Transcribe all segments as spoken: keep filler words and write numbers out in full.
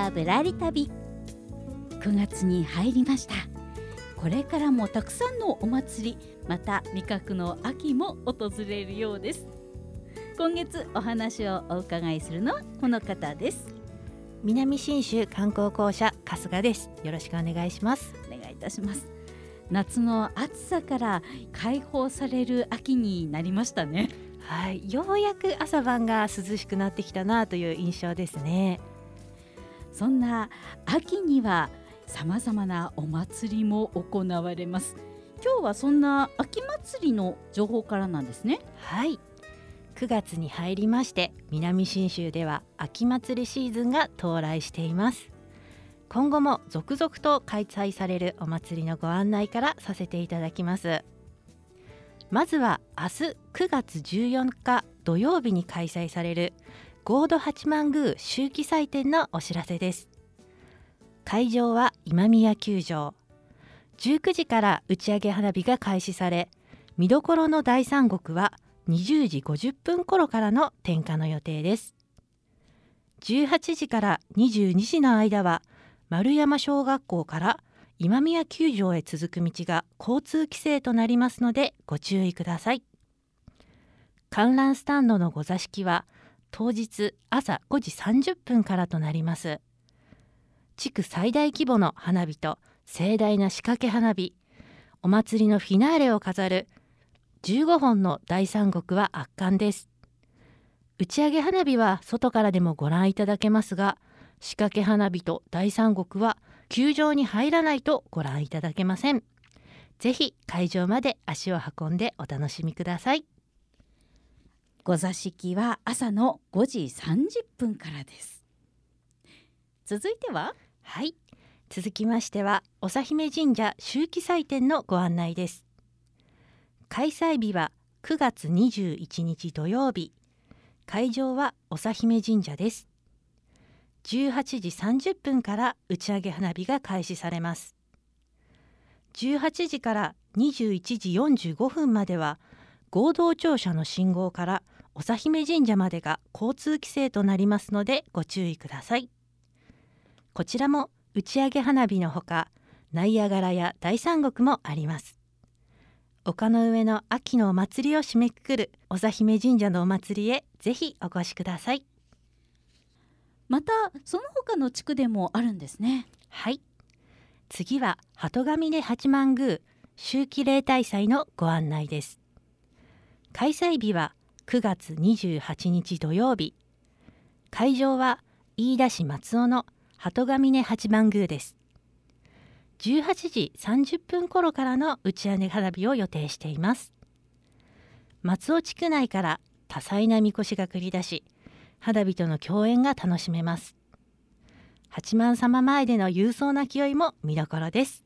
はぶらり旅。くがつに入りました。これからもたくさんのお祭り、また味覚の秋も訪れるようです。今月お話をお伺いするのはこの方です。 南信州観光公社春日です。よろしくお願いします。 お願いいたします。夏の暑さから解放される秋になりましたね。 はい、ようやく朝晩が涼しくなってきたなという印象ですね。 そんな秋にはさまざまなお祭りも行われます。今日はそんな秋祭りの情報からなんですね。 はい、くがつに入りまして南信州では秋祭りシーズンが到来しています。今後も続々と開催されるお祭りのご案内からさせていただきます。まずは明日くがつじゅうよっか土曜日に開催される合土八幡宮秋季祭典のお知らせです。会場は今宮球場。じゅうくじから打ち上げ花火が開始され、見どころの大三国はにじゅうじごじゅっぷん頃からの点火の予定です。じゅうはちじからにじゅうにじの間は丸山小学校から今宮球場へ続く道が交通規制となりますのでご注意ください。観覧スタンドのご座敷は当日朝ごじさんじゅっぷんからとなります。地区最大規模の花火と盛大な仕掛け花火、お祭りのフィナーレを飾るじゅうごほんの大三国は圧巻です。打ち上げ花火は外からでもご覧いただけますが、仕掛け花火と大三国は球場に入らないとご覧いただけません。ぜひ会場まで足を運んでお楽しみください。 ご座敷は朝のごじさんじゅっぷんからです。続いては、 はい、続きましては長姫神社秋季祭典のご案内です。開催日はくがつにじゅういちにち土曜日。会場は長姫神社です。じゅうはちじさんじゅっぷんから打ち上げ花火が開始されます。じゅうはちじからにじゅういちじよんじゅうごふんまでは合同庁舎の信号から長姫神社までが交通規制となりますのでご注意ください。こちらも打ち上げ花火のほかナイアガラや大三国もあります。丘の上の秋のお祭りを締めくくる長姫神社のお祭りへぜひお越しください。 またその他の地区でもあるんですね。 はい、次は鳩ヶ峰八幡宮秋季例大祭のご案内です。開催日はくがつにじゅうはちにち土曜日。会場は飯田市松尾の鳩ヶ峰八幡宮です。じゅうはちじさんじゅっぷん頃からの打ち上げ花火を予定しています。松尾地区内から多彩なみこしが繰り出し、花火との共演が楽しめます。八幡様前での勇壮な清いも見どころです。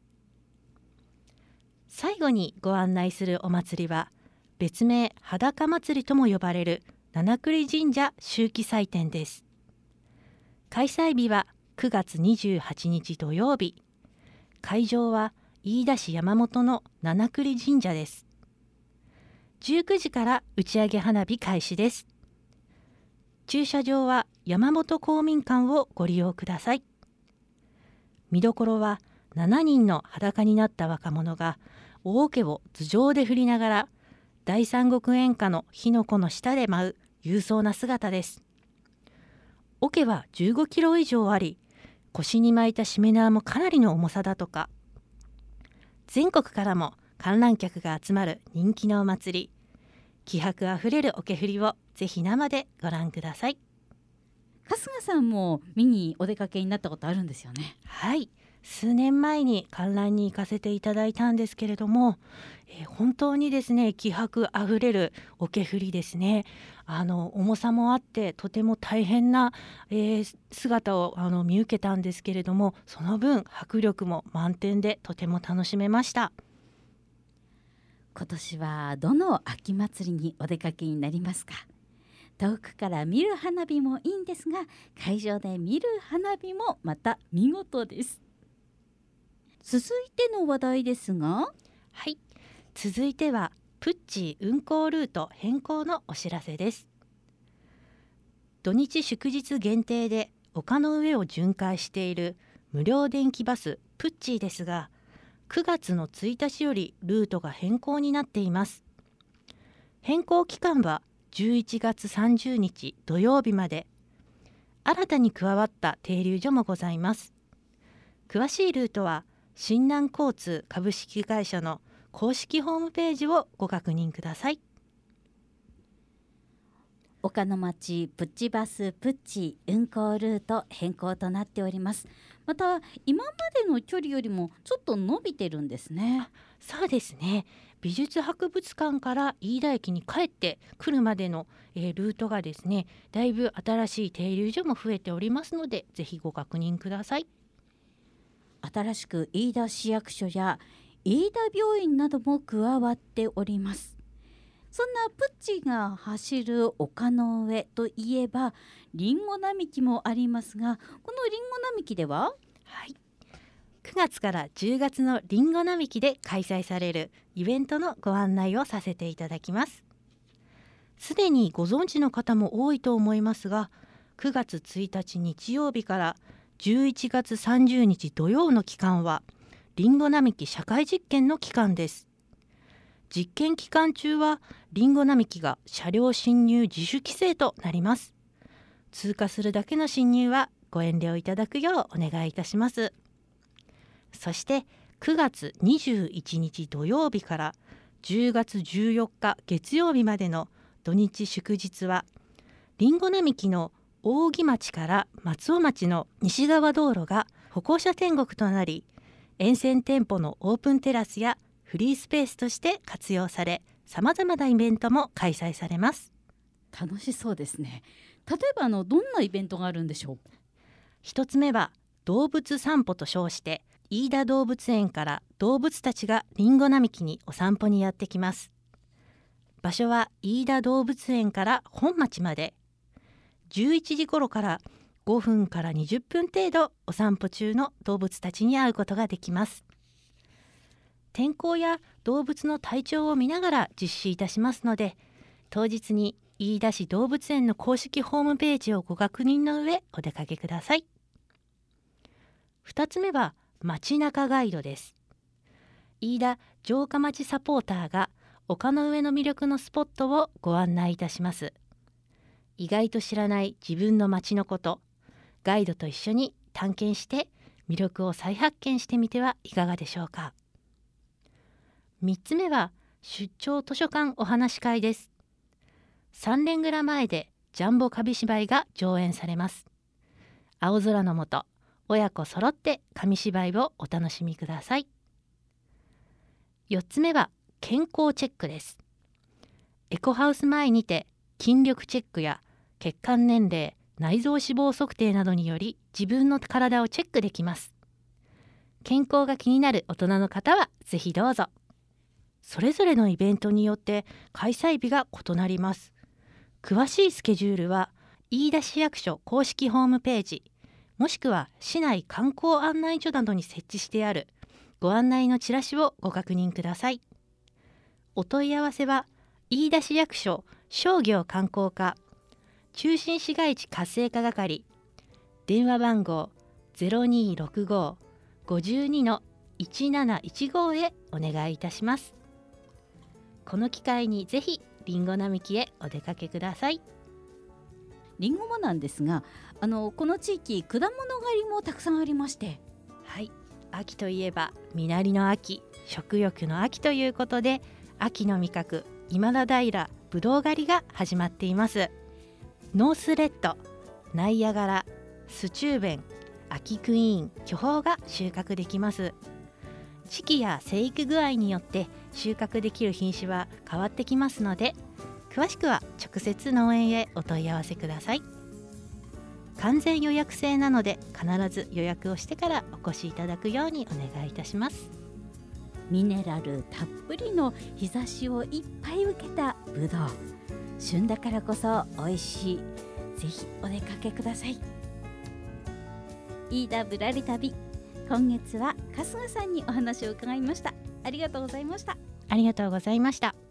最後にご案内するお祭りは別名裸祭りとも呼ばれる七栗神社秋季祭典です。開催日はくがつにじゅうはちにち土曜日。会場は飯田市山本の七栗神社です。じゅうくじから打ち上げ花火開始です。駐車場は山本公民館をご利用ください。見どころはしちにんの裸になった若者が大桶を頭上で振りながら大三国演歌の火の粉の下で舞う勇壮な姿です。桶はじゅうごキロ以上あり、腰に巻いたしめ縄もかなりの重さだとか。全国からも観覧客が集まる人気のお祭り、気迫あふれる桶振りをぜひ生でご覧ください。 春日さんも見にお出かけになったことあるんですよね。 はい、数年前に観覧に行かせていただいたんですけれども、えー、本当にですね気迫あふれる桶振りですね。あの重さもあってとても大変な、えー、姿をあの見受けたんですけれども、その分迫力も満点でとても楽しめました。 今年はどの秋祭りにお出かけになりますか？遠くから見る花火もいいんですが、会場で見る花火もまた見事です。続いての話題ですが、 はい、続いてはプッチー運行ルート変更のお知らせです。土日祝日限定で丘の上を巡回している無料電気バスプッチーですが、くがつのついたちよりルートが変更になっています。変更期間はじゅういちがつさんじゅうにち土曜日まで。新たに加わった停留所もございます。詳しいルートは新南交通株式会社の公式ホームページをご確認ください。 丘の町プッチバスプッチ運行ルート変更となっております。また今までの距離よりもちょっと伸びてるんですね。 そうですね。美術博物館から飯田駅に帰ってくるまでの、えー、ルートがですね、だいぶ新しい停留所も増えておりますので、ぜひご確認ください。 新しく飯田市役所や飯田病院なども加わっております。そんなプッチが走る丘の上といえばリンゴ並木もありますが、このリンゴ並木では、 はい、くがつからじゅうがつのリンゴ並木で開催されるイベントのご案内をさせていただきます。すでにご存知の方も多いと思いますが、くがつついたち日曜日からじゅういちがつさんじゅうにち土曜の期間はリンゴ並木社会実験の期間です。実験期間中はリンゴ並木が車両進入自主規制となります。通過するだけの進入はご遠慮いただくようお願いいたします。そしてくがつにじゅういちにち土曜日からじゅうがつじゅうよっか月曜日までの土日祝日はリンゴ並木の扇町から松尾町の西側道路が歩行者天国となり、沿線店舗のオープンテラスやフリースペースとして活用され、さまざまなイベントも開催されます。 楽しそうですね。例えばあのどんなイベントがあるんでしょう。 一つ目は動物散歩と称して飯田動物園から動物たちがリンゴ並木にお散歩にやってきます。場所は飯田動物園から本町まで、じゅういちじ頃からごふんからにじゅっぷん程度お散歩中の動物たちに会うことができます。天候や動物の体調を見ながら実施いたしますので、当日に飯田市動物園の公式ホームページをご確認の上お出かけください。ふたつめは街中ガイドです。飯田城下町サポーターが丘の上の魅力のスポットをご案内いたします。意外と知らない自分の街のこと、ガイドと一緒に探検して魅力を再発見してみてはいかがでしょうか。みっつめは出張図書館お話会です。三連蔵前でジャンボ紙芝居が上演されます。青空の下、親子そろって紙芝居をお楽しみください。よっつめは健康チェックです。エコハウス前にて筋力チェックや血管年齢、内臓脂肪測定などにより自分の体をチェックできます。健康が気になる大人の方はぜひどうぞ。それぞれのイベントによって開催日が異なります。詳しいスケジュールは飯田市役所公式ホームページ、もしくは市内観光案内所などに設置してあるご案内のチラシをご確認ください。お問い合わせは飯田市役所商業観光課中心市街地活性化係、電話番号 ゼロにーろくご ごにのいちなないちご へお願いいたします。この機会にぜひリンゴ並木へお出かけください。 リンゴもなんですが、あのこの地域果物狩りもたくさんありまして、 はい、秋といえば実りの秋、食欲の秋ということで、秋の味覚今田平ぶどう狩りが始まっています。ノースレッド、ナイアガラ、スチューベン、秋クイーン、巨峰が収穫できます。時期や生育具合によって収穫できる品種は変わってきますので、詳しくは直接農園へお問い合わせください。完全予約制なので必ず予約をしてからお越しいただくようにお願いいたします。 ミネラルたっぷりの日差しをいっぱい受けたぶどう、旬だからこそ美味しい。ぜひお出かけください。飯田ぶらり旅、今月は春日さんにお話を伺いました。ありがとうございました。 ありがとうございました。